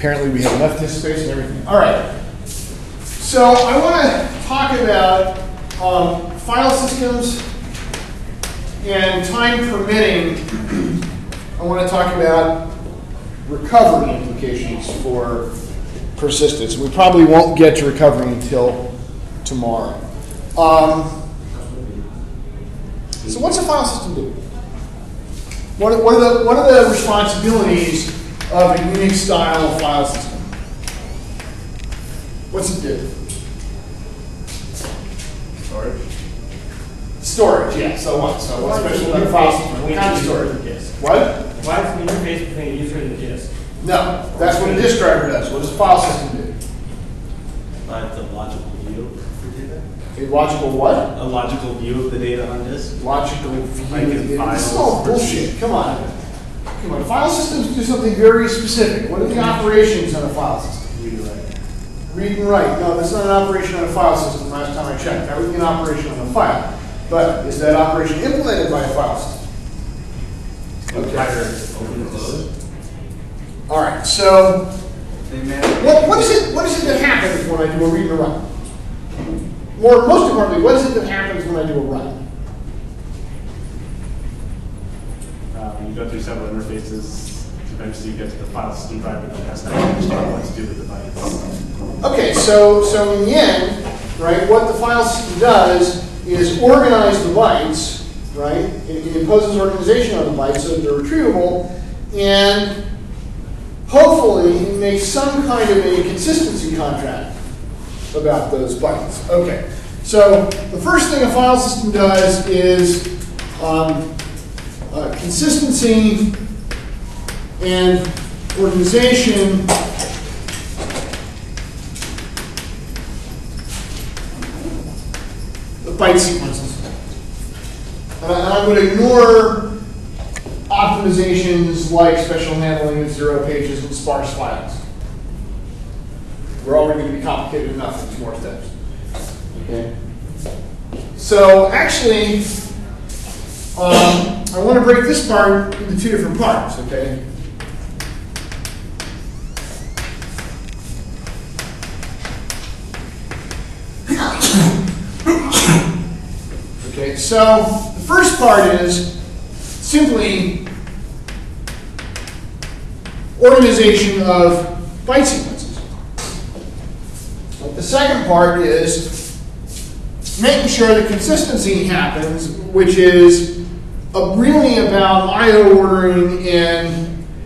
apparently we have enough disk space and everything. All right. So I want to talk about file systems, and time permitting, I want to talk about recovery implications for persistence. We probably won't get to recovery until tomorrow. So what's a file system do? What are the responsibilities of a Unix-style file system? What's it do? Storage, yeah. So what? So what's special about a file system? What kind of storage? Why What? is the interface between a user and the disk? No, that's what a disk driver does. What does a file system do? It's a logical view of the data. A logical what? A logical view of the data on disk. Logical view. Like in This files is all bullshit. Come on. Come on. File systems do something very specific. What are the operations on a file system? Read and write. Read and write. No, that's not an operation on a file system last time I checked. That would be an operation on a file. But is that operation implemented by a file system? Okay. Open and close. All right. So They what is it that happens when I do a read and a write? Most importantly, what is it that happens when I do a write? You go through several interfaces. Eventually, you get to the file system driver that has to understand what to do with the device. Okay, so in the end, right, what the file system does is organize the bytes, right? It imposes organization on the bytes so that they're retrievable, and hopefully it makes some kind of a consistency contract about those bytes. Okay, so the first thing a file system does is consistency and organization of byte sequences. And I'm going to ignore optimizations like special handling of 0 pages and sparse files. We're already going to be complicated enough with more steps. Okay. So actually, I want to break this part into 2 different parts. Okay. Okay. So the first part is simply organization of byte sequences. The second part is making sure that consistency happens, which is really about I/O ordering and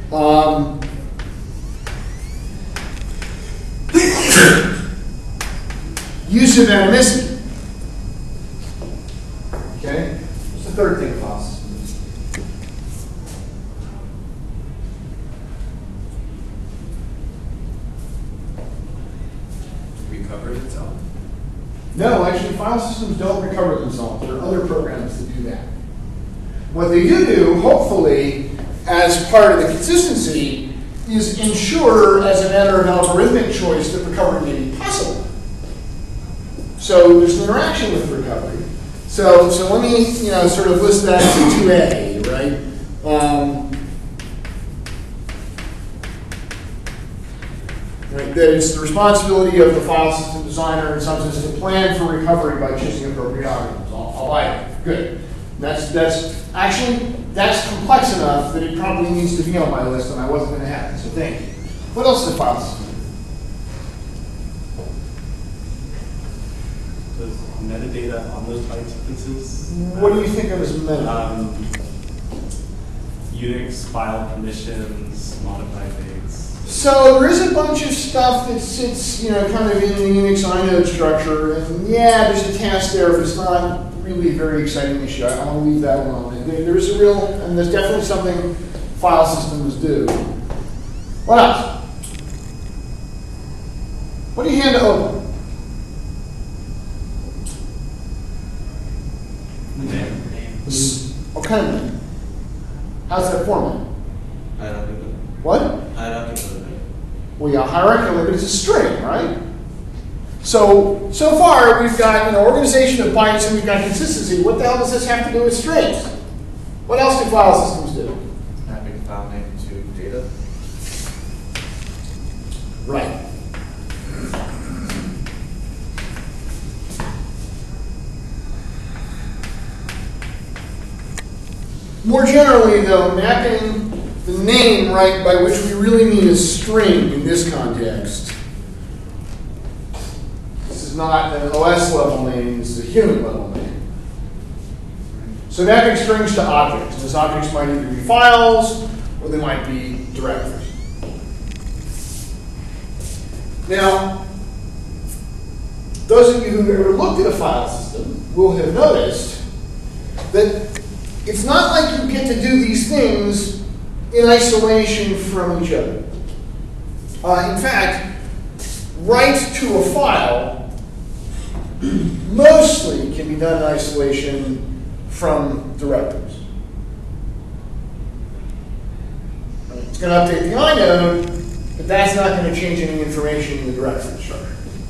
use of atomicity. Okay? What's the third thing, Klaus? recover itself. No, actually, file systems don't recover themselves. There are other programs that do that. What they do, hopefully, as part of the consistency, is ensure, as a matter of algorithmic choice, that recovery may be possible. So there's an interaction with recovery. So let me, sort of list that as 2A, right? Right, that it's the responsibility of the file system designer in some sense to plan for recovery by choosing appropriate algorithms. I'll buy it. Good. That's complex enough that it probably needs to be on my list, and I wasn't going to have it. So thank you. What else does the file system do? Does metadata on those byte sequences? What do you think of as metadata? Unix file permissions, modify things. So there is a bunch of stuff that sits, kind of in the Unix inode structure, and yeah, there's a task there, but it's not really a very exciting issue. I want to leave that alone. There's there's definitely something file systems do. What else? What do you hand to open? Name. What kind of name? How's that format? Hierarchical. What? Hierarchical. Well, yeah, hierarchical, but it's a string, right? So far we've got organization of bytes and we've got consistency. What the hell does this have to do with strings? What else do file systems do? Mapping file name to data. More generally, though, mapping the name, right, by which we really mean a string in this context. This is not an OS level name, this is a human level name. So mapping strings to objects. Those objects might either be files or they might be directories. Now, those of you who've ever looked at a file system will have noticed that it's not like you get to do these things in isolation from each other. In fact, write to a file mostly can be done in isolation from directories. It's going to update the inode, but that's not going to change any information in the directory structure.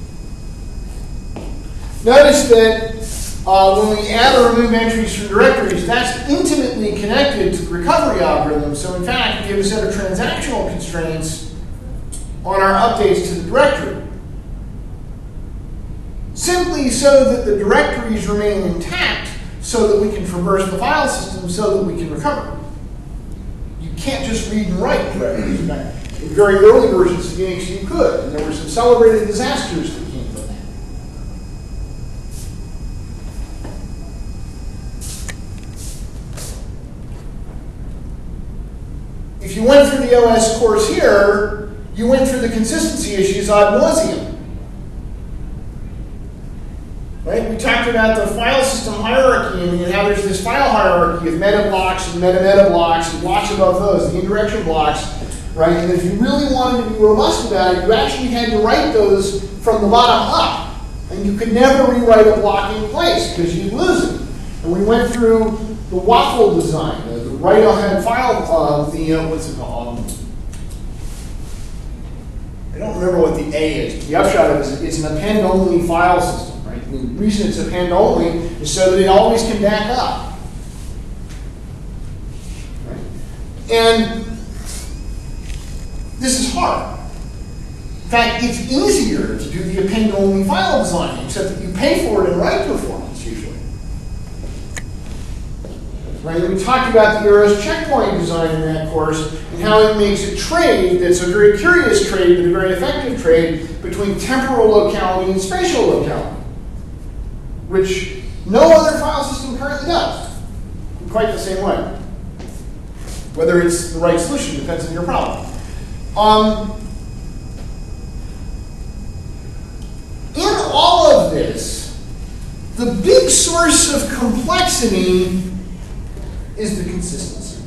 Notice that when we add or remove entries from directories, that's intimately connected to the recovery algorithm. So in fact, we have a set of transactional constraints on our updates to the directory. Simply so that the directories remain intact, so that we can traverse the file system, so that we can recover. You can't just read and write directories. In very early versions of Unix, you could, and there were some celebrated disasters that came from that. If you went through the OS course here, you went through the consistency issues ad nauseum. Right? We talked about the file system hierarchy and how there's this file hierarchy of meta blocks and meta-meta blocks and blocks above those, the indirection blocks, right? And if you really wanted to be robust about it, you actually had to write those from the bottom up. And you could never rewrite a block in place because you'd lose it. And we went through the waffle design, the write-ahead file, what's it called? I don't remember what the A is. The upshot of it is it's an append-only file system. The reason it's append-only is so that it always can back up. Right? And this is hard. In fact, it's easier to do the append-only file design, except that you pay for it in write performance, usually. Right? And we talked about the Eros checkpoint design in that course, and how it makes a trade that's a very curious trade, but a very effective trade between temporal locality and spatial locality, which no other file system currently does in quite the same way. Whether it's the right solution depends on your problem. In all of this, the big source of complexity is the consistency.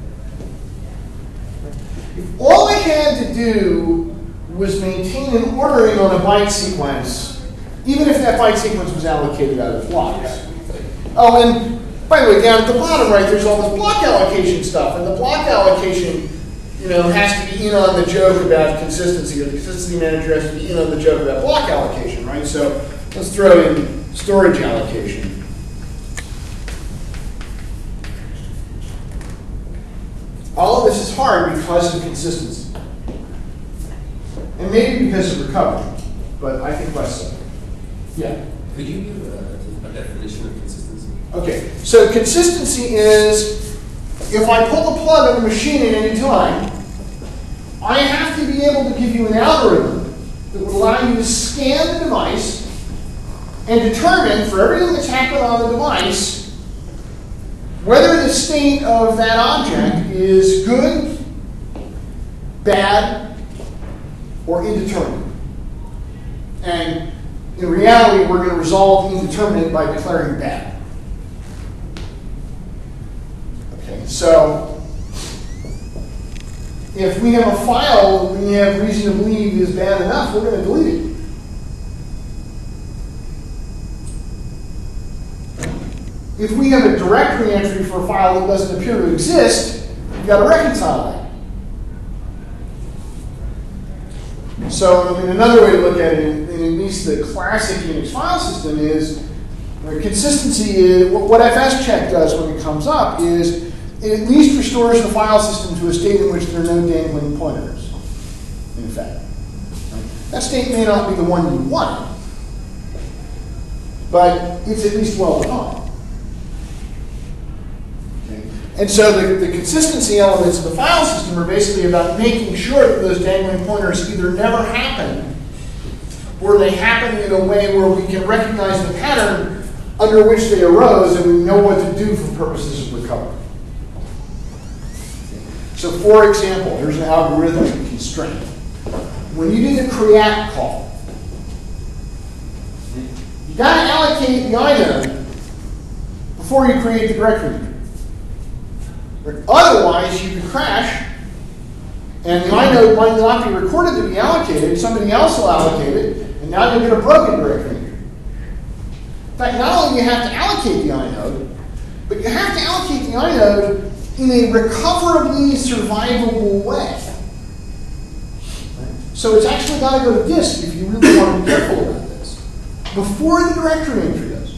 If all I had to do was maintain an ordering on a byte sequence, even if that byte sequence was allocated out of blocks. Oh, and by the way, down at the bottom right, there's all this block allocation stuff, and the block allocation, has to be in on the joke about consistency, or the consistency manager has to be in on the joke about block allocation, right? So let's throw in storage allocation. All of this is hard because of consistency, and maybe because of recovery, but I think less so. Yeah. Could you give a definition of consistency? Okay, so consistency is if I pull the plug on the machine at any time, I have to be able to give you an algorithm that would allow you to scan the device and determine for everything that's happened on the device whether the state of that object is good, bad, or indeterminate. And in reality, we're going to resolve indeterminate by declaring bad. Okay, so if we have a file that we have reason to believe is bad enough, we're going to delete it. If we have a directory entry for a file that doesn't appear to exist, we've got to reconcile that. So another way to look at it, in at least the classic Unix file system, is consistency is, what fscheck does when it comes up is it at least restores the file system to a state in which there are no dangling pointers, in effect. That state may not be the one you want, but it's at least well defined. Okay? And so the consistency elements of the file system are basically about making sure that those dangling pointers either never happen, or they happen in a way where we can recognize the pattern under which they arose and we know what to do for purposes of recovery. So for example, here's an algorithmic constraint. When you do the create call, you got to allocate the inode before you create the directory entry. Otherwise, you can crash, and the inode might not be recorded to be allocated. Somebody else will allocate it, and now you'll get a broken directory entry. In fact, not only do you have to allocate the inode, but you have to allocate the inode in a recoverably survivable way. So it's actually got to go to disk if you really want to be careful about this, before the directory entry does.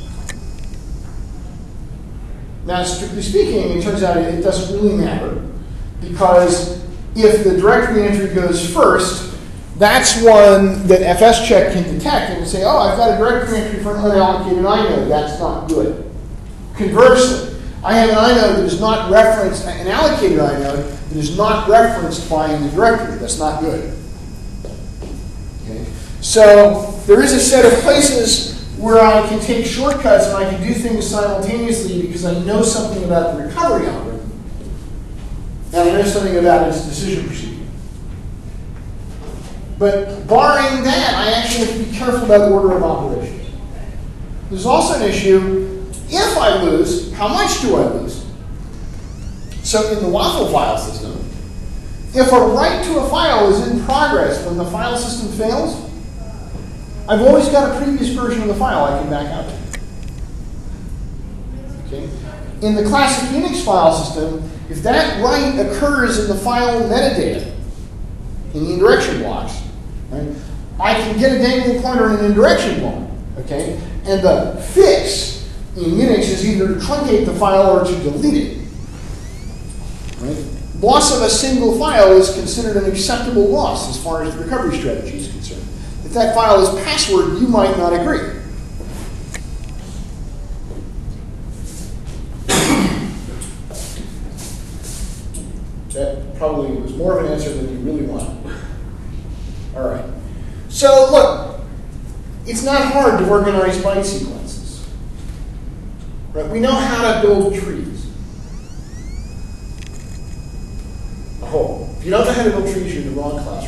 Now, strictly speaking, it turns out it doesn't really matter, because if the directory entry goes first, that's one that FSCheck can detect and say, oh, I've got a directory entry for an unallocated inode. That's not good. Conversely, I have an inode that is not referenced, an allocated inode that is not referenced by the directory. That's not good. Okay? So there is a set of places where I can take shortcuts and I can do things simultaneously because I know something about the recovery algorithm and I know something about its decision procedure. But barring that, I actually have to be careful about the order of operations. There's also an issue. If I lose, how much do I lose? So in the Waffle file system, if a write to a file is in progress when the file system fails, I've always got a previous version of the file I can back out to. Okay? In the classic Unix file system, if that write occurs in the file metadata, in the indirection blocks, right, I can get a dangling pointer in an indirection block. Okay? And the fix in Unix is either to truncate the file or to delete it. Right? Loss of a single file is considered an acceptable loss as far as the recovery strategy is concerned. If that file is password, you might not agree. That probably was more of an answer than you really wanted. All right. So look, it's not hard to organize byte sequences. Right? We know how to build trees. If you don't know how to build trees, you're in the wrong classroom.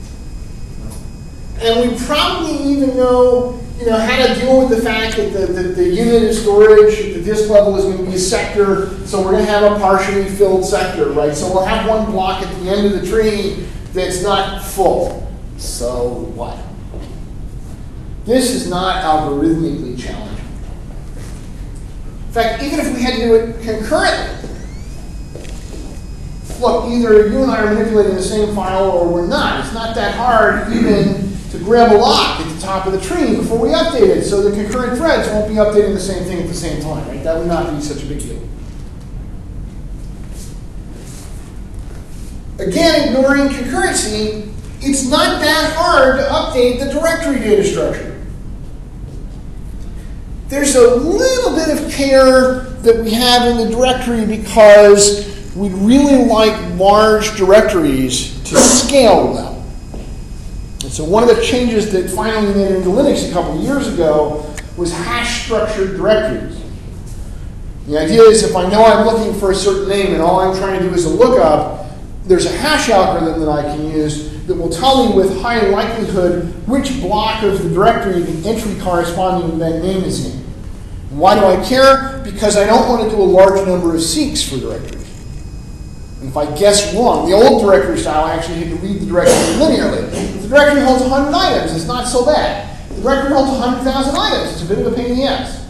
And we probably even know, how to deal with the fact that the unit of storage at the disk level is going to be a sector, so we're going to have a partially filled sector, right? So we'll have one block at the end of the tree that's not full. So what? This is not algorithmically challenging. In fact, even if we had to do it concurrently, look, either you and I are manipulating the same file or we're not. It's not that hard even to grab a lock at the top of the tree before we update it, so the concurrent threads won't be updating the same thing at the same time, right? That would not be such a big deal. Again, ignoring concurrency, it's not that hard to update the directory data structure. There's a little bit of care that we have in the directory because we'd really like large directories to scale well. And so one of the changes that finally made into Linux a couple of years ago was hash-structured directories. The idea is if I know I'm looking for a certain name and all I'm trying to do is a lookup, there's a hash algorithm that I can use that will tell me with high likelihood which block of the directory the entry corresponding to that name is in. And why do I care? Because I don't want to do a large number of seeks for directories. And if I guess wrong, the old directory style, I actually had to read the directory linearly. If the directory holds 100 items, it's not so bad. If the directory holds 100,000 items, it's a bit of a pain in the ass.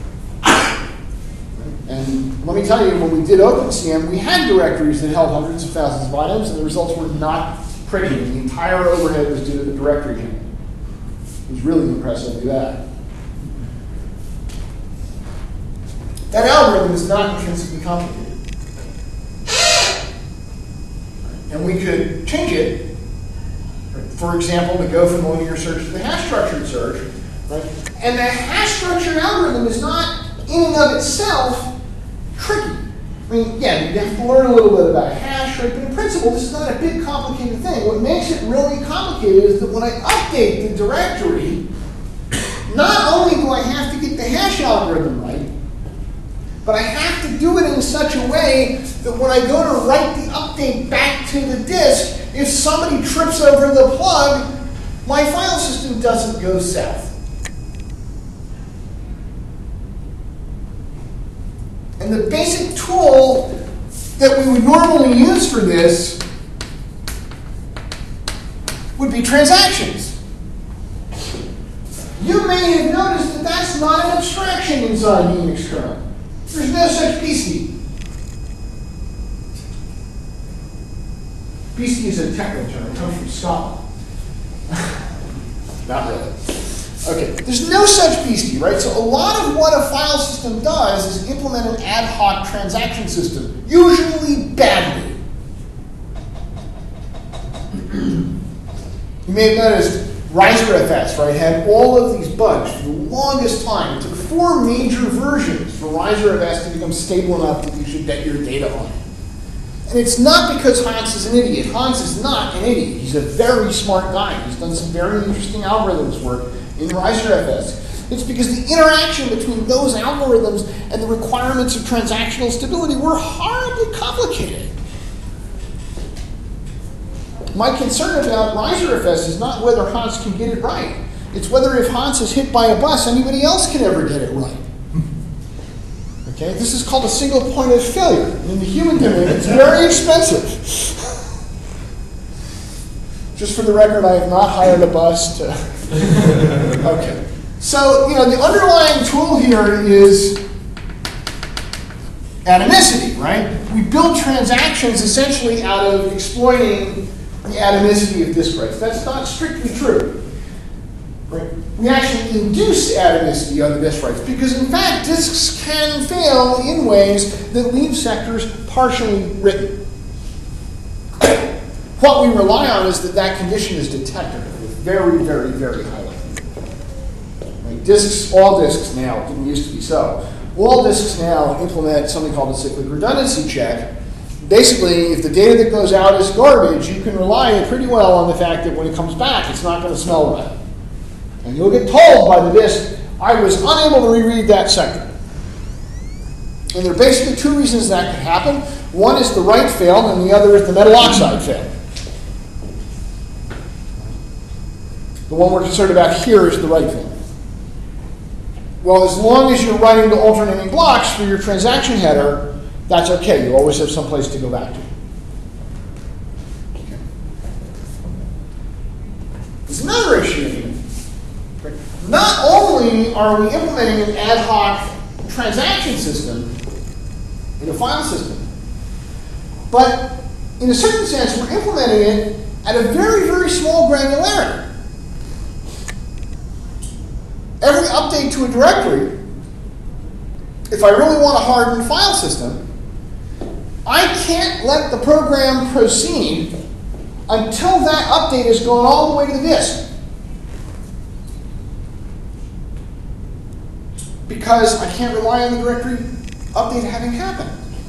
And let me tell you, when we did OpenCM, we had directories that held hundreds of thousands of items, and the results were not pretty. The entire overhead was due to the directory handling. It was really impressive to do that. That algorithm is not intrinsically complicated. And we could change it, for example, to go from the linear search to the hash-structured search. Right? And the hash-structured algorithm is not, in and of itself, tricky. mean, yeah, you have to learn a little bit about hash, right? But in principle, this is not a big complicated thing. What makes it really complicated is that when I update the directory, not only do I have to get the hash algorithm right, but I have to do it in such a way that when I go to write the update back to the disk, if somebody trips over the plug, my file system doesn't go south. And the basic tool that we would normally use for this would be transactions. You may have noticed that that's not an abstraction inside Unix kernel. There's no such beastie. Beastie is a technical term. It comes from Scotland. Not really. Okay, there's no such beastie, right? So a lot of what a file system does is implement an ad hoc transaction system, usually badly. You may have noticed RiserFS, right, had all of these bugs for the longest time. It took 4 major versions for RiserFS to become stable enough that you should bet your data on it. And it's not because Hans is an idiot. Hans is not an idiot. He's a very smart guy. He's done some very interesting algorithms work in RiserFS. It's because the interaction between those algorithms and the requirements of transactional stability were horribly complicated. My concern about RiserFS is not whether Hans can get it right. It's whether if Hans is hit by a bus, anybody else can ever get it right. Okay? This is called a single point of failure. In the human domain, it's very expensive. Just for the record, I have not hired a bus to... Okay. So, the underlying tool here is atomicity, right? We build transactions essentially out of exploiting the atomicity of disk writes. That's not strictly true. Right? We actually induce atomicity on the disk writes because, in fact, disks can fail in ways that leave sectors partially written. What we rely on is that that condition is detected with very, very, very high likelihood. Right? Disks, all disks now, didn't used to be so. All disks now implement something called a cyclic redundancy check. Basically, if the data that goes out is garbage, you can rely pretty well on the fact that when it comes back, it's not going to smell right. And you'll get told by the disk, I was unable to reread that sector. And there are basically 2 reasons that can happen. One is the write failed, and the other is the metal oxide failed. The one we're concerned about here is the write fail. Well, as long as you're writing to alternating blocks for your transaction header, that's okay. You always have some place to go back to. Okay. There's another issue here. Not only are we implementing an ad hoc transaction system in a file system, but in a certain sense, we're implementing it at a very, very small granularity. Every update to a directory, if I really want a hardened file system, I can't let the program proceed until that update has gone all the way to the disk. Because I can't rely on the directory update having happened.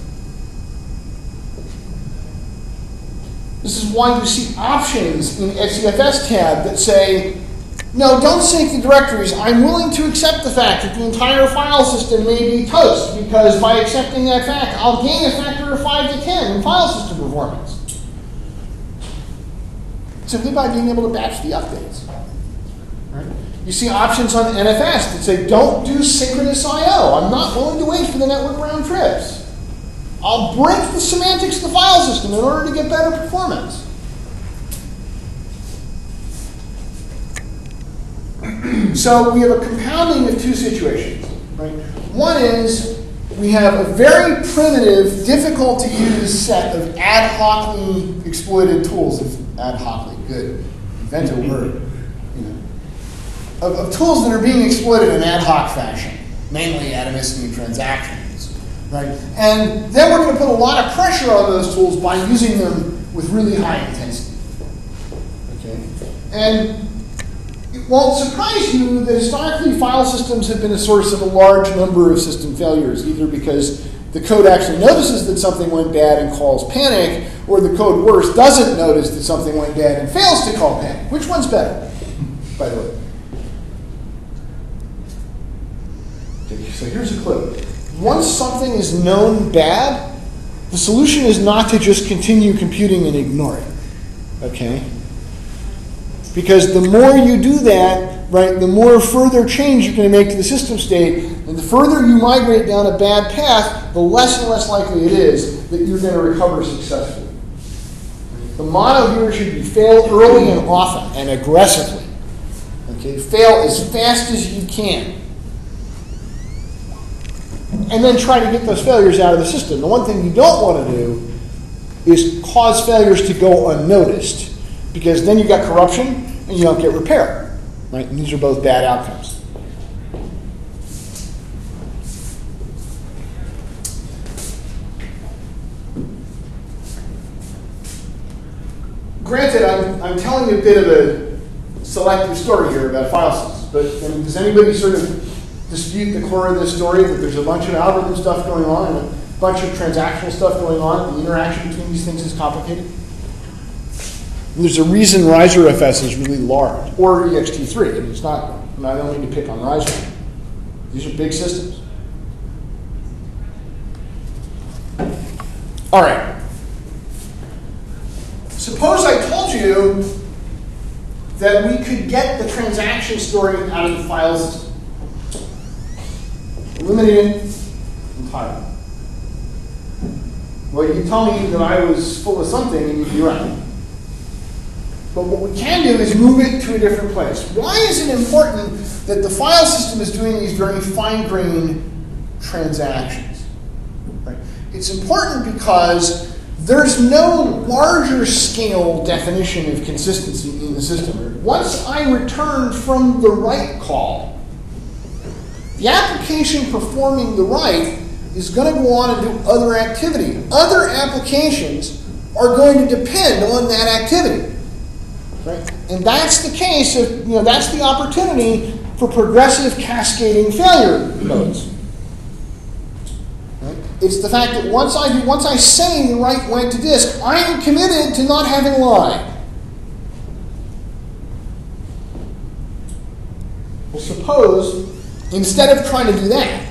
This is why you see options in XCFS tab that say, no, don't sync the directories. I'm willing to accept the fact that the entire file system may be toast, because by accepting that fact, I'll gain a factor of 5 to 10 in file system performance. Simply by being able to batch the updates. Right? You see options on NFS that say, don't do synchronous I/O. I'm not willing to wait for the network round trips. I'll break the semantics of the file system in order to get better performance. So we have a compounding of 2 situations. Right? One is we have a very primitive, difficult to use set of ad hocly exploited tools. Ad hocly, good. Invent a word. Of tools that are being exploited in ad hoc fashion, mainly atomicity and transactions. Right? And then we're going to put a lot of pressure on those tools by using them with really high intensity. Okay? And it won't surprise you that historically file systems have been a source of a large number of system failures, either because the code actually notices that something went bad and calls panic, or the code worse doesn't notice that something went bad and fails to call panic. Which one's better, by the way? Okay, so here's a clue. Once something is known bad, the solution is not to just continue computing and ignore it. Okay? Because the more you do that, right, the more further change you're going to make to the system state, and the further you migrate down a bad path, the less and less likely it is that you're going to recover successfully. The motto here should be fail early and often and aggressively. Okay? Fail as fast as you can. And then try to get those failures out of the system. The one thing you don't want to do is cause failures to go unnoticed, because then you've got corruption and you don't get repair. Right? And these are both bad outcomes. Granted, I'm telling you a bit of a selective story here about file systems, but I mean, does anybody sort of dispute the core of this story, that there's a bunch of algorithm stuff going on and a bunch of transactional stuff going on? The interaction between these things is complicated. And there's a reason RiserFS is really large, or ext3. And it's not, I don't mean to pick on Riser. These are big systems. All right. Suppose I told you that we could get the transaction story out of the file system. Eliminate it entirely. Well, you tell me that I was full of something, and you'd be right. But what we can do is move it to a different place. Why is it important that the file system is doing these very fine-grained transactions? Right? It's important because there's no larger scale definition of consistency in the system. Once I return from the write call, the application performing the write is going to go on and do other activity. Other applications are going to depend on that activity. Right? And that's the case of, that's the opportunity for progressive cascading failure modes. Right? It's the fact that once I say the write went to disk, I am committed to not having lied. Well, suppose instead of trying to do that,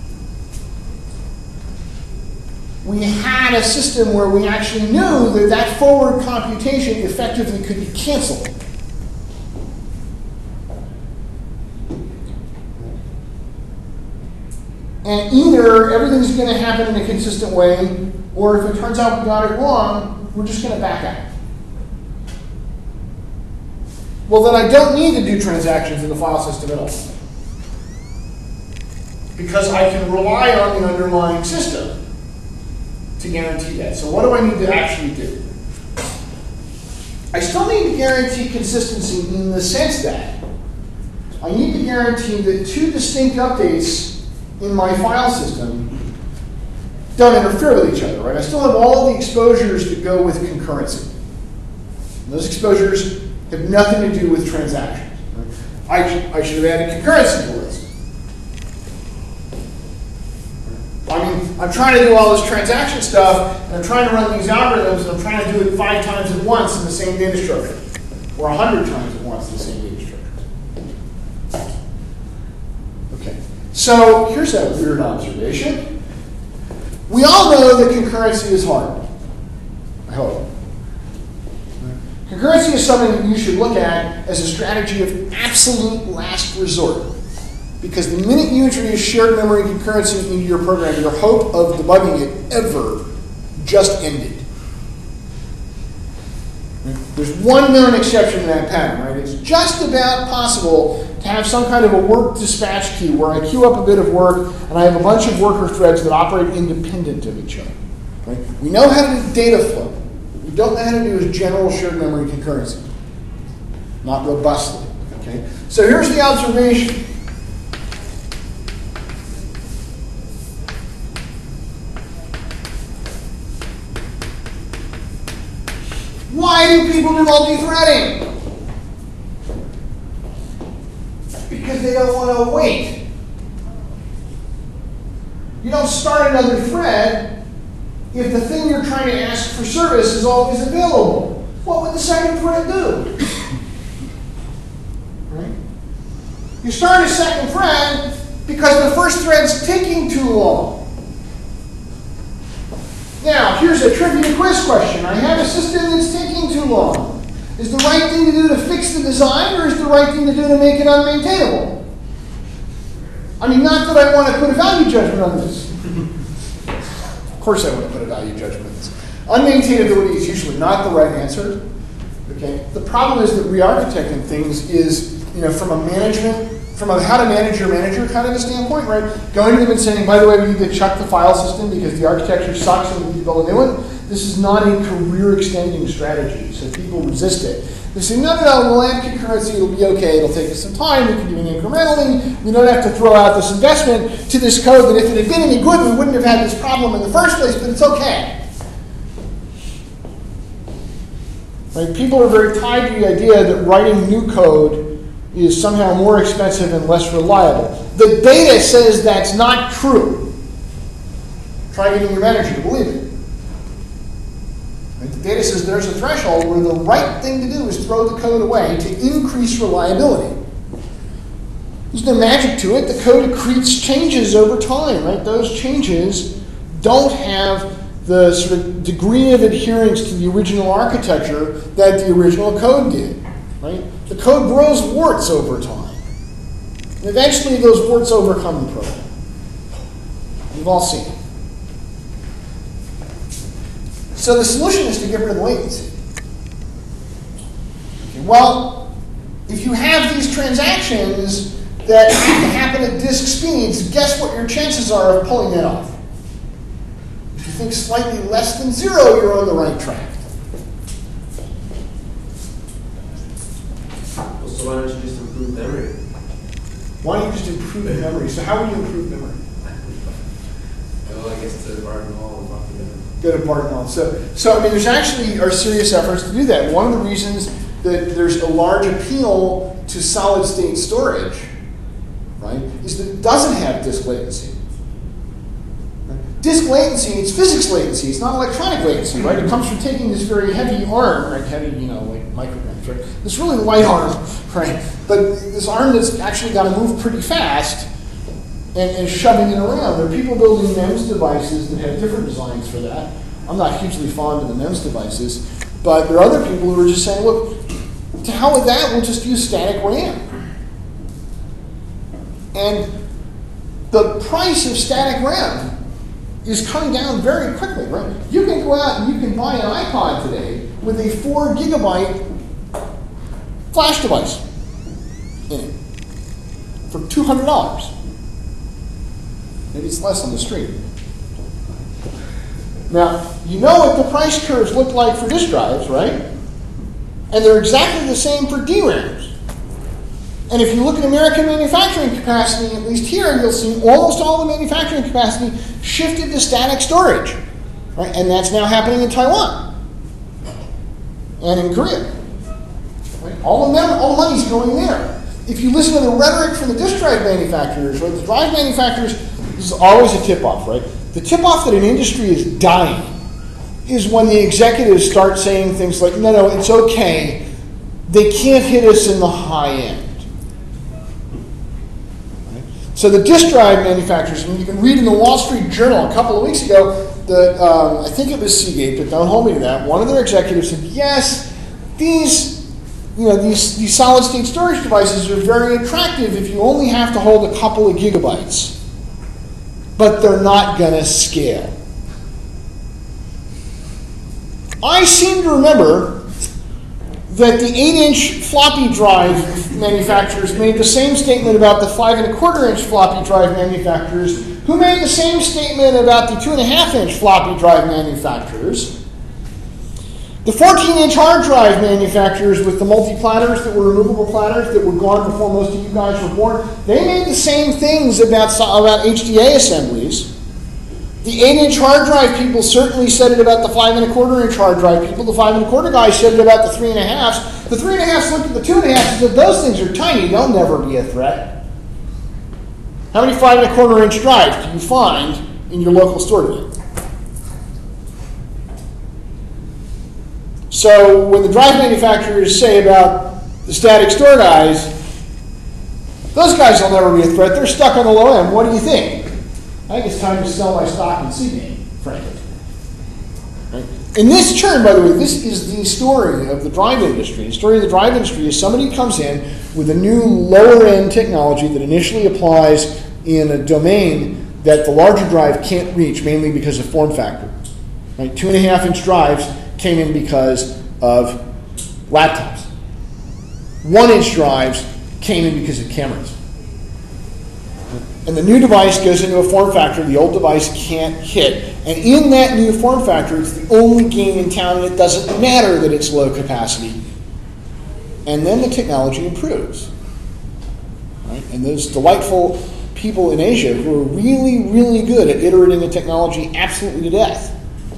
we had a system where we actually knew that that forward computation effectively could be canceled. And either everything's going to happen in a consistent way, or if it turns out we got it wrong, we're just going to back out. Well, then I don't need to do transactions in the file system at all, because I can rely on the underlying system to guarantee that. So what do I need to actually do? I still need to guarantee consistency in the sense that I need to guarantee that two distinct updates in my file system don't interfere with each other, right? I still have all the exposures that go with concurrency. And those exposures have nothing to do with transactions. Right? I should have added concurrency to the list. I mean, I'm trying to do all this transaction stuff, and I'm trying to run these algorithms, and I'm trying to do it 5 times at once in the same data structure, or 100 times at once in the same data structure. Okay, so here's a weird observation. We all know that concurrency is hard, I hope. Concurrency is something that you should look at as a strategy of absolute last resort. Because the minute you introduce shared memory concurrency into your program, your hope of debugging it ever just ended. There's one known exception to that pattern, right? It's just about possible to have some kind of a work dispatch queue where I queue up a bit of work and I have a bunch of worker threads that operate independent of each other. Right? We know how to do data flow. What we don't know how to do is general shared memory concurrency. Not robustly. Okay? So here's the observation. Why do people do multi-threading? Because they don't want to wait. You don't start another thread if the thing you're trying to ask for service is always available. What would the second thread do? Right? You start a second thread because the first thread's taking too long. Now, here's a trivia quiz question. I have a system that's taking too long. Is the right thing to do to fix the design, or is the right thing to do to make it unmaintainable? I mean, not that I want to put a value judgment on this. Of course I want to put a value judgment on this. Unmaintainability is usually not the right answer. Okay? The problem is that re-architecting things is, from a how to manage your manager kind of a standpoint, right? Going to them and saying, by the way, we need to chuck the file system because the architecture sucks and we need to build a new one. This is not a career extending strategy, so people resist it. They say, no, we'll add concurrency, it'll be okay, it'll take us some time, we can do it incrementally, we don't have to throw out this investment to this code that if it had been any good, we wouldn't have had this problem in the first place, but it's okay. Right? People are very tied to the idea that writing new code is somehow more expensive and less reliable. The data says that's not true. Try getting your manager to believe it. Right? The data says there's a threshold where the right thing to do is throw the code away to increase reliability. There's no magic to it. The code accretes changes over time. Right? Those changes don't have the sort of degree of adherence to the original architecture that the original code did. Right? The code grows warts over time. And eventually those warts overcome the program. You've all seen it. So the solution is to get rid of the latency. Okay, well, if you have these transactions that have to happen at disk speeds, guess what your chances are of pulling that off? If you think slightly less than 0, you're on the right track. So why don't you just improve memory? Why don't you just improve memory? So how would you improve memory? Well, I guess to Barton Hall and talk to them. Go to Barton Hall. So I mean, there's actually are serious efforts to do that. One of the reasons that there's a large appeal to solid state storage, right, is that it doesn't have disk latency. Right? Disk latency, it's physics latency. It's not electronic latency, right? It comes from taking this very heavy arm, right? Heavy, like micrograms, right? This really light arm, right? But this arm that's actually got to move pretty fast and shoving it around. There are people building MEMS devices that have different designs for that. I'm not hugely fond of the MEMS devices, but there are other people who are just saying, look, to hell with that, we'll just use static RAM. And the price of static RAM is coming down very quickly, right? You can go out and you can buy an iPod today with a 4 gigabyte flash device in it for $200. Maybe it's less on the street. Now, you know what the price curves look like for disk drives, right? And they're exactly the same for DRAMs. And if you look at American manufacturing capacity, at least here, you'll see almost all the manufacturing capacity shifted to static storage. Right? And that's now happening in Taiwan and in Korea. Right? All the money's going there. If you listen to the rhetoric from the disk drive manufacturers or the drive manufacturers, this is always a tip-off, right? The tip-off that an industry is dying is when the executives start saying things like, no, it's okay. They can't hit us in the high end. Right? So the disk drive manufacturers, and you can read in the Wall Street Journal a couple of weeks ago that, I think it was Seagate, but don't hold me to that, one of their executives said, yes, these solid-state storage devices are very attractive if you only have to hold a couple of gigabytes. But they're not going to scale. I seem to remember that the 8-inch floppy drive manufacturers made the same statement about the 5.25-inch floppy drive manufacturers, who made the same statement about the 2.5-inch floppy drive manufacturers. The 14-inch hard drive manufacturers with the multi-platters that were removable platters that were gone before most of you guys were born, they made the same things about HDA assemblies. The 8-inch hard drive people certainly said it about the 5.25-inch hard drive people. The 5.25 guys said it about the 3.5s. The 3.5s looked at the 2.5s and said, those things are tiny, they'll never be a threat. How many 5.25-inch drives do you find in your local store today. So when the drive manufacturers say about the static store guys, those guys will never be a threat. They're stuck on the low end. What do you think? I think it's time to sell my stock in Seagate, frankly. Right? And this churn, by the way, this is the story of the drive industry. The story of the drive industry is somebody comes in with a new lower-end technology that initially applies in a domain that the larger drive can't reach, mainly because of form factor. Right? 2.5-inch drives came in because of laptops. 1-inch drives came in because of cameras. And the new device goes into a form factor the old device can't hit. And in that new form factor, it's the only game in town, and it doesn't matter that it's low capacity. And then the technology improves. Right? And those delightful people in Asia who are really, really good at iterating the technology absolutely to death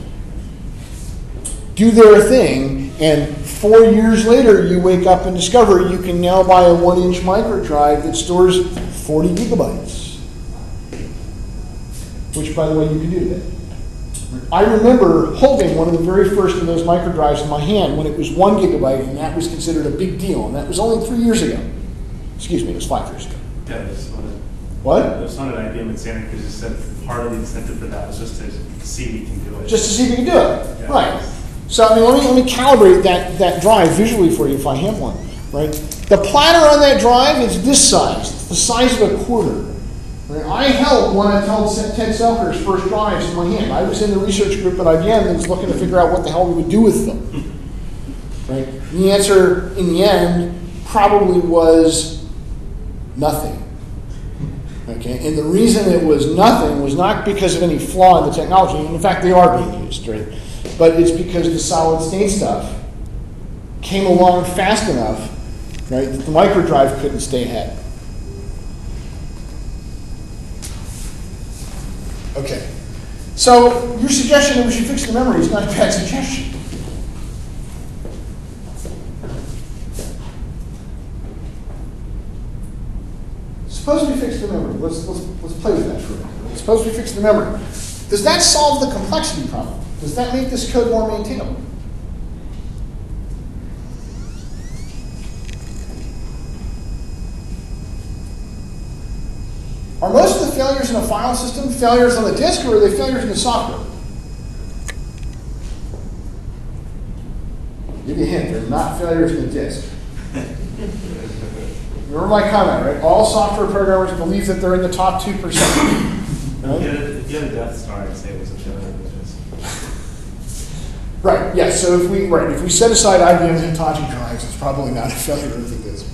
do their thing, and 4 years later you wake up and discover you can now buy a 1-inch micro drive that stores 40 gigabytes. Which, by the way, you can do that. I remember holding one of the very first of those micro drives in my hand when it was 1 gigabyte, and that was considered a big deal, and that was only 3 years ago. Excuse me, it was 5 years ago. Yeah, there's not What? There's not an IBM in Santa Cruz who said part of the incentive for that was just to see if we can do it. Just to see if you can do it. Yeah. Right. So I mean, let me calibrate that drive visually for you if I have one. Right. The platter on that drive is this size. It's the size of a quarter. Right? I held one of Ted Selker's first drives in my hand. I was in the research group at IBM that was looking to figure out what the hell we would do with them. Right. The answer in the end probably was nothing. Okay, and the reason it was nothing was not because of any flaw in the technology. In fact, they are being used, right? But it's because the solid state stuff came along fast enough, right, that the microdrive couldn't stay ahead. Okay, so your suggestion that we should fix the memory is not a bad suggestion. Suppose we fix the memory. Let's play with that for a minute. Suppose we fix the memory. Does that solve the complexity problem? Does that make this code more maintainable? Are most of the failures in a file system failures on the disk, or are they failures in the software? I'll give you a hint, they're not failures in the disk. Remember my comment, right? All software programmers believe that they're in the top 2%. Right? If you had a Death Star, I'd say it was a failure. Right, yes, so if we set aside IBM's Hitachi drives, it's probably not a failure of the disk.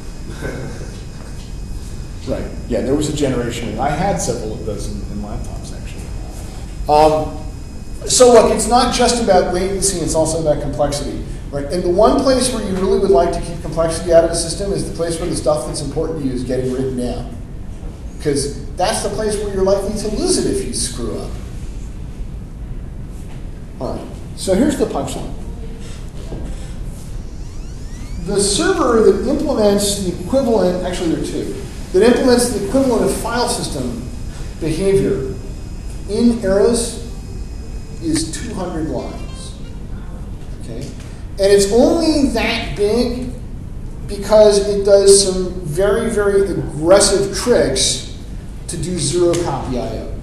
Right, yeah, there was a generation. I had several of those in laptops, actually. So look, it's not just about latency, it's also about complexity. Right? And the one place where you really would like to keep complexity out of a system is the place where the stuff that's important to you is getting written down. Because that's the place where you're likely to lose it if you screw up. All right, so here's the punchline. The server that implements the equivalent, actually there are two, that implements the equivalent of file system behavior in Eros is 200 lines. Okay? And it's only that big because it does some very, very aggressive tricks to do zero-copy I/O.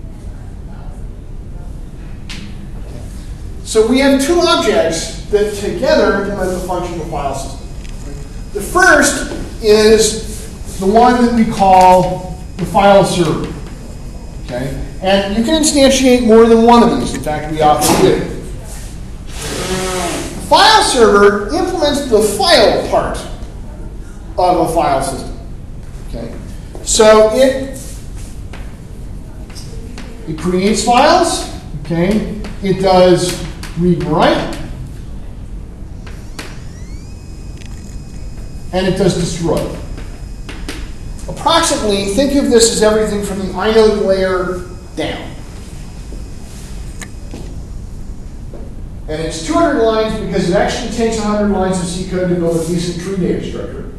So we have two objects that together implement the function of the file system. The first is the one that we call the file server. Okay? And you can instantiate more than one of these. In fact, we often do. File server implements the file part of a file system. Okay, so it creates files. Okay, it does read and write, and it does destroy. Approximately, think of this as everything from the inode layer down. And it's 200 lines because it actually takes 100 lines of C code to build a decent tree data structure.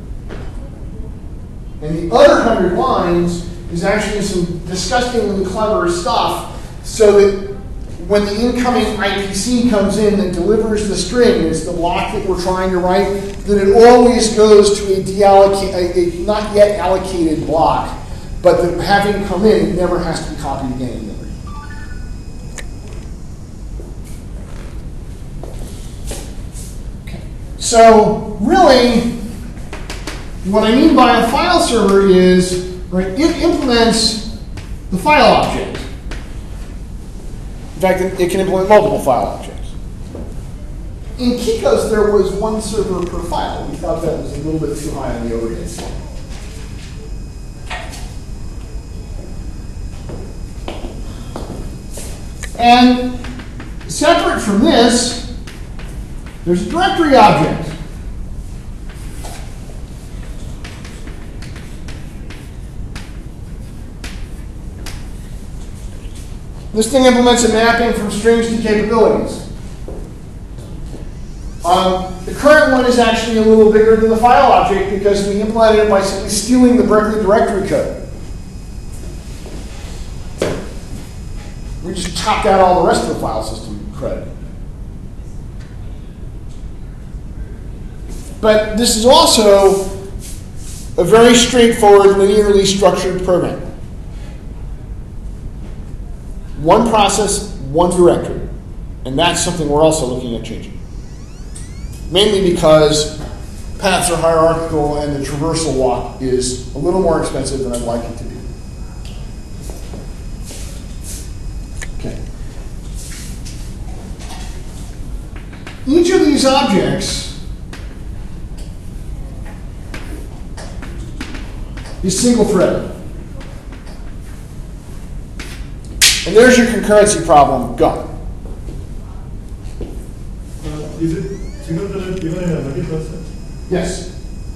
And the other 100 lines is actually some disgustingly clever stuff so that when the incoming IPC comes in and delivers the string, it's the block that we're trying to write, then it always goes to a not yet allocated block, but that having come in, it never has to be copied again in memory. Okay. So really, what I mean by a file server is, right, it implements the file object. In fact, it can implement multiple file objects. In Kikos, there was one server per file. We thought that was a little bit too high on the overhead side. And separate from this, there's a directory object. This thing implements a mapping from strings to capabilities. The current one is actually a little bigger than the file object because we implemented it by simply stealing the Berkeley directory code. We just chopped out all the rest of the file system credit. But this is also a very straightforward, linearly structured program. One process, one directory. And that's something we're also looking at changing. Mainly because paths are hierarchical and the traversal walk is a little more expensive than I'd like it to be. Okay. Each of these objects is single-threaded. And there's your concurrency problem gone. Is it single-threaded even in a multiprocess? Yes.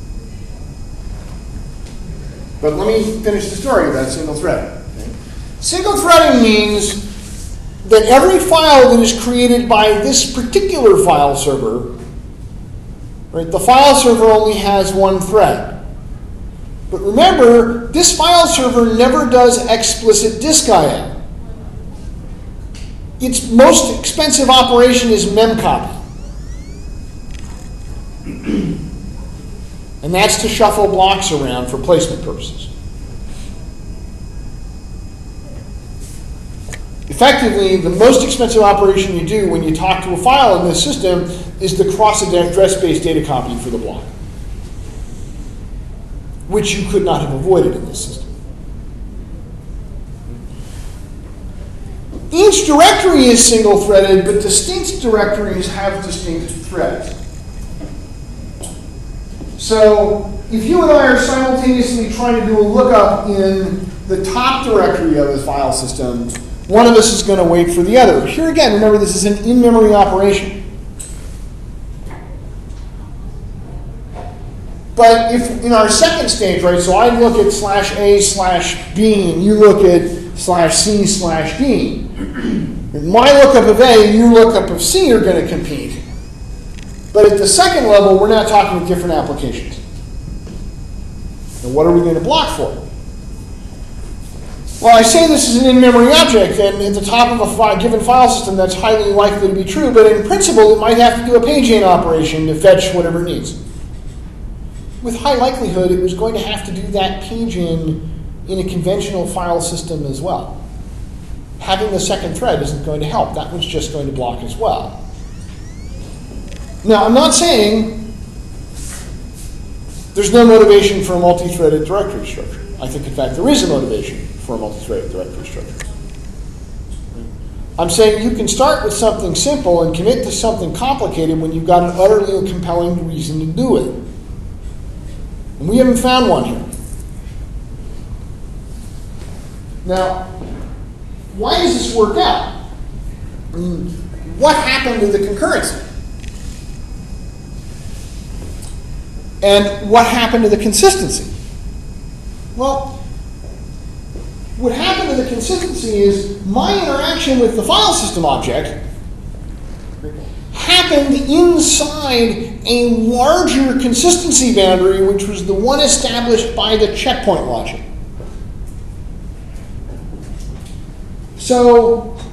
But let me finish the story about single-threading. Okay. Single-threading means that every file that is created by this particular file server, right, the file server only has one thread. But remember, this file server never does explicit disk I/O. Its most expensive operation is memcopy. And that's to shuffle blocks around for placement purposes. Effectively, the most expensive operation you do when you talk to a file in this system is the cross-address-based data copy for the block, which you could not have avoided in this system. Each directory is single-threaded, but distinct directories have distinct threads. So if you and I are simultaneously trying to do a lookup in the top directory of a file system, one of us is going to wait for the other. Here again, remember, this is an in-memory operation. But if in our second stage, right, so I look at /A/B, and you look at /C/D. My lookup of A, your lookup of C are going to compete. But at the second level, we're not talking different applications. And what are we going to block for? Well, I say this is an in-memory object, and at the top of a given file system, that's highly likely to be true, but in principle, it might have to do a page-in operation to fetch whatever it needs. With high likelihood, it was going to have to do that page-in in a conventional file system as well. Having the second thread isn't going to help. That one's just going to block as well. Now, I'm not saying there's no motivation for a multi-threaded directory structure. I think, in fact, there is a motivation for a multi-threaded directory structure. I'm saying you can start with something simple and commit to something complicated when you've got an utterly compelling reason to do it. And we haven't found one here. Now, why does this work out? What happened to the concurrency? And what happened to the consistency? Well, what happened to the consistency is my interaction with the file system object happened inside a larger consistency boundary, which was the one established by the checkpoint logic. So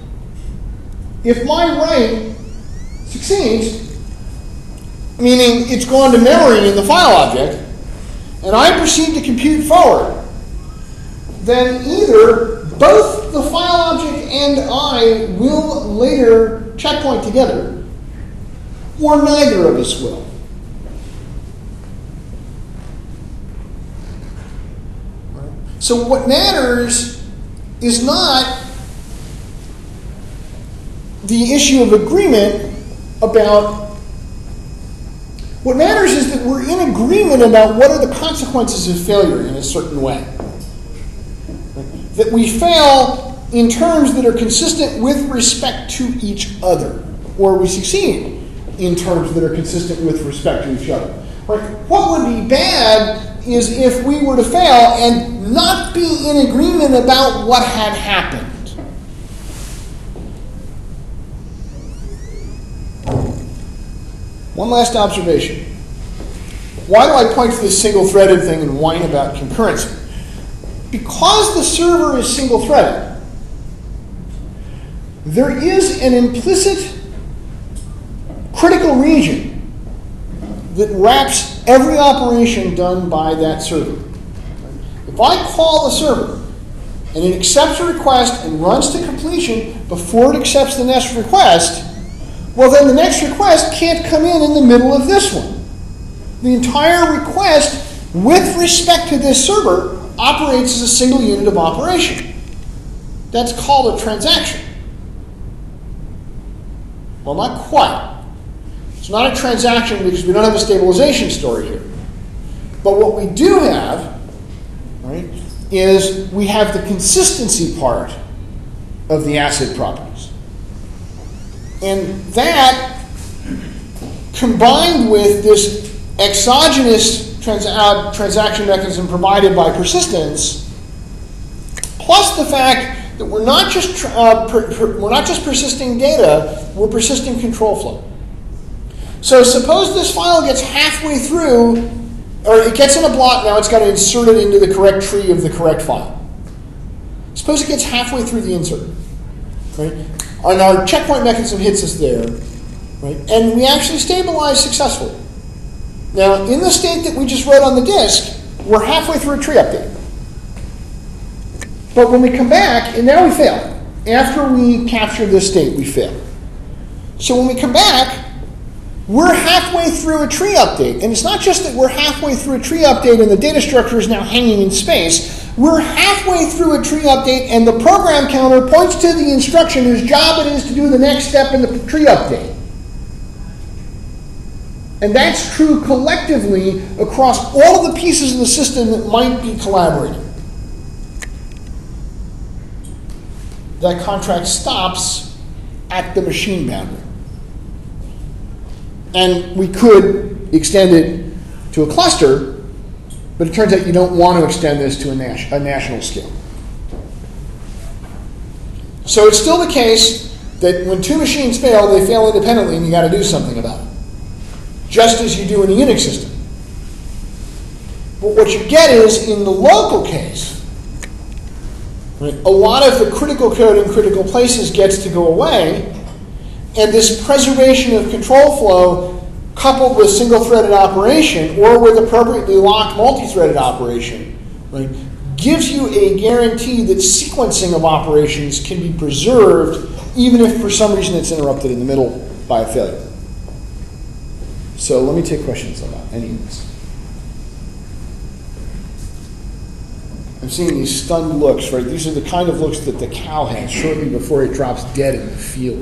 if my write succeeds, meaning it's gone to memory in the file object, and I proceed to compute forward, then either both the file object and I will later checkpoint together, or neither of us will. So what matters is not the issue of agreement about, what matters is that we're in agreement about what are the consequences of failure in a certain way. That we fail in terms that are consistent with respect to each other, or we succeed in terms that are consistent with respect to each other. Like, what would be bad is if we were to fail and not be in agreement about what had happened. One last observation. Why do I point to this single-threaded thing and whine about concurrency? Because the server is single-threaded, there is an implicit critical region that wraps every operation done by that server. If I call the server and it accepts a request and runs to completion before it accepts the next request, well, then the next request can't come in the middle of this one. The entire request with respect to this server operates as a single unit of operation. That's called a transaction. Well, not quite. It's not a transaction because we don't have a stabilization story here. But what we do have, right, is we have the consistency part of the ACID properties. And that, combined with this exogenous transaction mechanism provided by persistence, plus the fact that we're not just persisting data, we're persisting control flow. So suppose this file gets halfway through, or it gets in a block, now it's got to insert it into the correct tree of the correct file. Suppose it gets halfway through the insert, right? And our checkpoint mechanism hits us there, right? And we actually stabilize successfully. Now, in the state that we just wrote on the disk, we're halfway through a tree update. But when we come back, and now we fail. After we capture this state, we fail. So when we come back, we're halfway through a tree update. And it's not just that we're halfway through a tree update and the data structure is now hanging in space. We're halfway through a tree update and the program counter points to the instruction whose job it is to do the next step in the tree update. And that's true collectively across all of the pieces of the system that might be collaborating. That contract stops at the machine boundary. And we could extend it to a cluster, but it turns out you don't want to extend this to a national scale. So it's still the case that when two machines fail, they fail independently and you got to do something about it. Just as you do in a Unix system. But what you get is, in the local case, right, a lot of the critical code in critical places gets to go away, and this preservation of control flow coupled with single-threaded operation or with appropriately locked multi-threaded operation, right, gives you a guarantee that sequencing of operations can be preserved even if for some reason it's interrupted in the middle by a failure. So let me take questions about any of this. I'm seeing these stunned looks, right? These are the kind of looks that the cow has shortly before it drops dead in the field.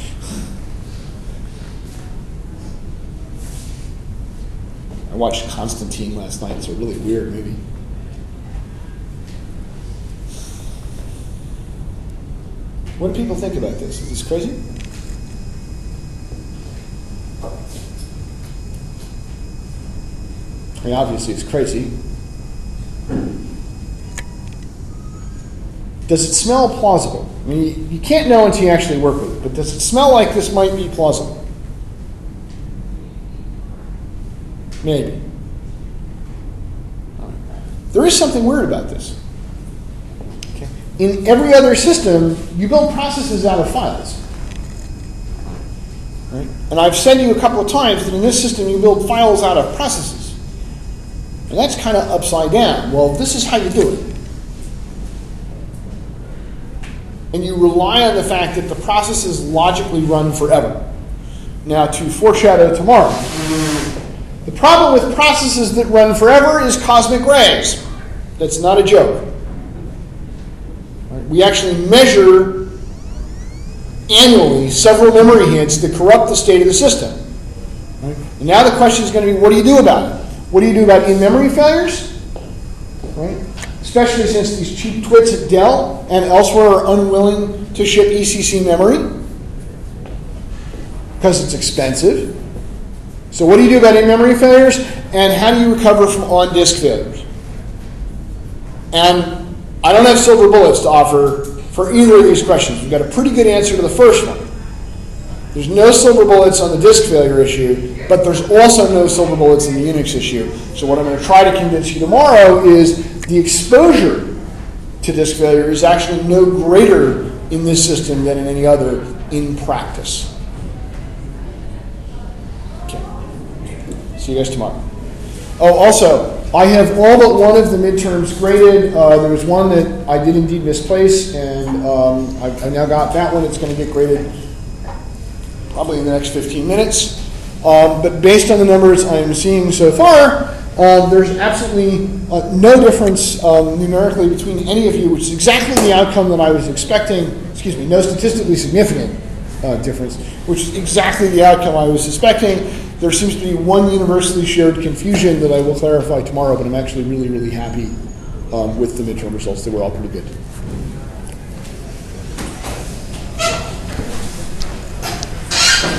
I watched Constantine last night. It's a really weird movie. What do people think about this? Is this crazy? I mean, obviously it's crazy. Does it smell plausible? I mean, you can't know until you actually work with it, but does it smell like this might be plausible? Maybe. There is something weird about this. Okay. In every other system, you build processes out of files. Right? And I've said to you a couple of times that in this system you build files out of processes. And that's kind of upside down. Well, this is how you do it. And you rely on the fact that the processes logically run forever. Now, to foreshadow tomorrow, the problem with processes that run forever is cosmic rays. That's not a joke. Right? We actually measure annually several memory hits that corrupt the state of the system. Right? And now the question is going to be, what do you do about it? What do you do about in-memory failures? Right? Especially since these cheap twits at Dell and elsewhere are unwilling to ship ECC memory because it's expensive. So what do you do about in-memory failures? And how do you recover from on-disk failures? And I don't have silver bullets to offer for either of these questions. We've got a pretty good answer to the first one. There's no silver bullets on the disk failure issue, but there's also no silver bullets in the Unix issue. So what I'm going to try to convince you tomorrow is the exposure to disk failure is actually no greater in this system than in any other in practice. Okay. See you guys tomorrow. Oh, also, I have all but one of the midterms graded. There was one that I did indeed misplace, and I've now got that one. It's going to get graded probably in the next 15 minutes. But based on the numbers I'm seeing so far, there's absolutely no difference numerically between any of you, which is exactly the outcome that I was expecting. Excuse me, no statistically significant difference, which is exactly the outcome I was suspecting. There seems to be one universally shared confusion that I will clarify tomorrow, but I'm actually really, really happy with the midterm results. They were all pretty good.